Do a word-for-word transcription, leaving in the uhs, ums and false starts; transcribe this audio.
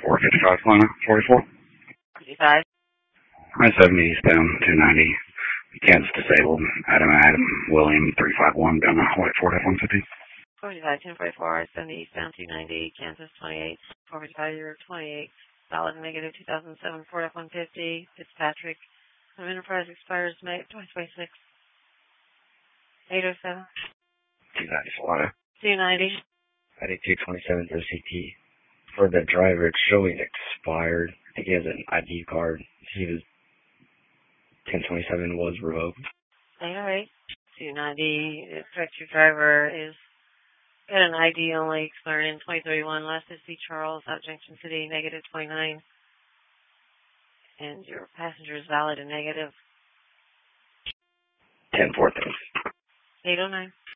four fifty-five, Lana, forty-four. fifty-five. I seventy eastbound, two ninety. Kansas disabled. Adam Adam William three five one down the White Ford F one fifty. forty-five, ten forty-four, I seventy eastbound, two ninety, Kansas twenty-eight, four fifty-five, Euro twenty-eight, valid negative two thousand seven Ford F one fifty, Fitzpatrick. Some Enterprise expires May twenty twenty-six. eight oh seven. two ninety, Solana. two ninety. I D two twenty-seven O C T. For the driver, it's showing expired. I think he has an I D card. He was ten twenty-seven was revoked. eight oh eight. two ninety. Correct, your driver is got an I D only expiring in twenty thirty-one. Last is C. Charles, out Junction City, negative twenty-nine. And your passenger is valid and negative. ten four, thanks. eight oh nine.